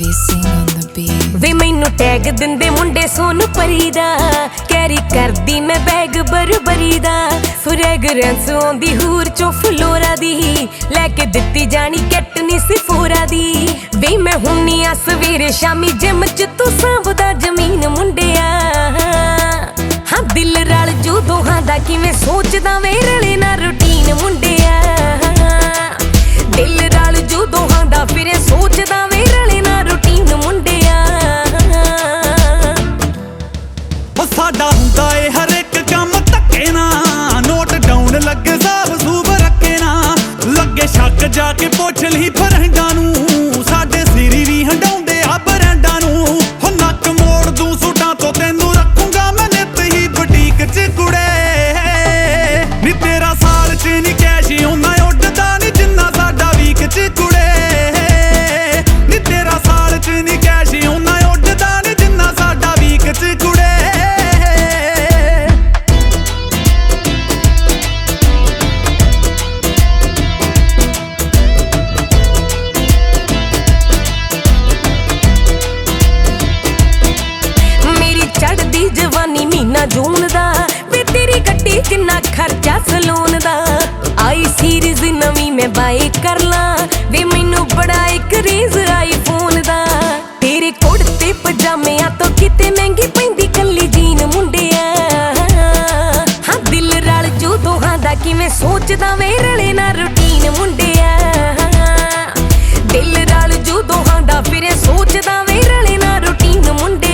वे मैनू टैग दिंदे मुंडे सोन परी दा, कैरी करदी मैं बैग बरबरी दा। फ्रैगरेंस आउंदी हूर चो फ्लोरा दी, लैके दित्ती जानी कैट नी सिफोरा दी। वे मैं हुन्नी आ सवेरे शामी जिम च तू सांभदा जमीन मुंडिया। हाँ दिल रल जू दोहां दा किवें सोचदा वे रले ना रूटीन मुंडिया। दिल रल जू दोहां दा फिर सोचदा वे रले ना रूटीन मुंडिया। साडा हुंदा ए हर एक काम धक्के ना, नोट डाउन लगे साब सूब रखे ना। लगे शक जाके पुछ ली फ्रेंडां नूं, साडे सिरी भी हंडाउंदे आ ब्रांडां नूं। हो नक मोड़ दूं सूटां तो तैनूं रखूंगा मैं नित ही बुटीक च कुड़े। नी तेरा साल च नी कैश उन्ना उड्डदा नी जिन्ना साडा वीक च कुड़े। नी तेरा साल च नी कैश उन्ना उड्डदा नी जिन्ना साडा वीक च कुड़े। जवानी मीना जून दा, वे तेरी गड्डी जिन्ना खर्चा सलून दा। आई सीरीज नवी मैं बाई कर ला, वे मैनू बड़ा एक क्रेज आईफोन दा। तेरे कुड़ते पजामे तो किते महंगी पैंदी कल्ली जीन मुंडिया। हाँ दिल रल जू दोहां दा किवें सोचदा वे रले ना रूटीन मुंडिया। दिल रल जू दोहां दा फिर सोचदा वे रले ना रूटीन मुंडिया।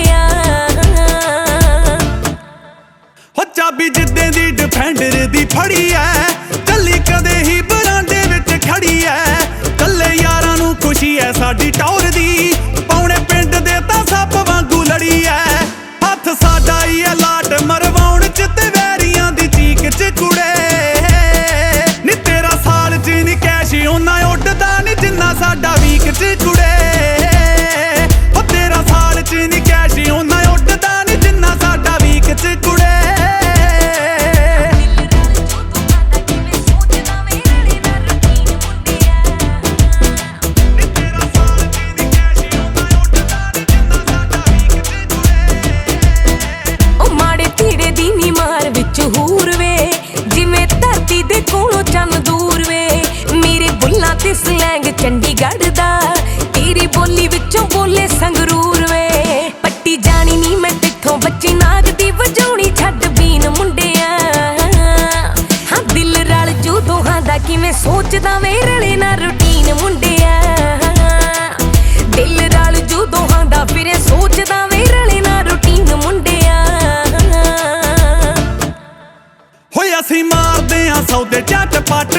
चाबी जिद्दे दी डिफेंडर दी फड़ी है, चली कदे ही बरांडे विच खड़ी है। कल्ले यारां नूं खुशी है साडी टौर दी, पौने पिंड दे तां सप वांगू लड़ी है। हत्थ साडा ही है लाट मरवाउण च ते वैरियां दी चीक च कुड़े। नी तेरा साल च नी कैश उन्ना उड्डदा नी जिन्ना साडा वीक च कुड़े। ओ तेरा साल च नी कैश उन्ना उड्डदा नी जिन्ना साडा वीक च कुड़े। स्लैंग चंडीगढ़ दा, तेरी बोली विचों बोले संगरूर वे। पट्टी जानी नी मैं तिथों बच्ची नाग दी वजाउणी छड्ड बीन मुंडिया। हाँ दिल रल जू दोहां दा किवें सोचदा वे रले ना रूटीन मुंडिया। दिल रल जू दोहां दा फिर सोचदा वे रले ना रूटीन मुंडिया। होए असीं मारदे आ सौदे झट पट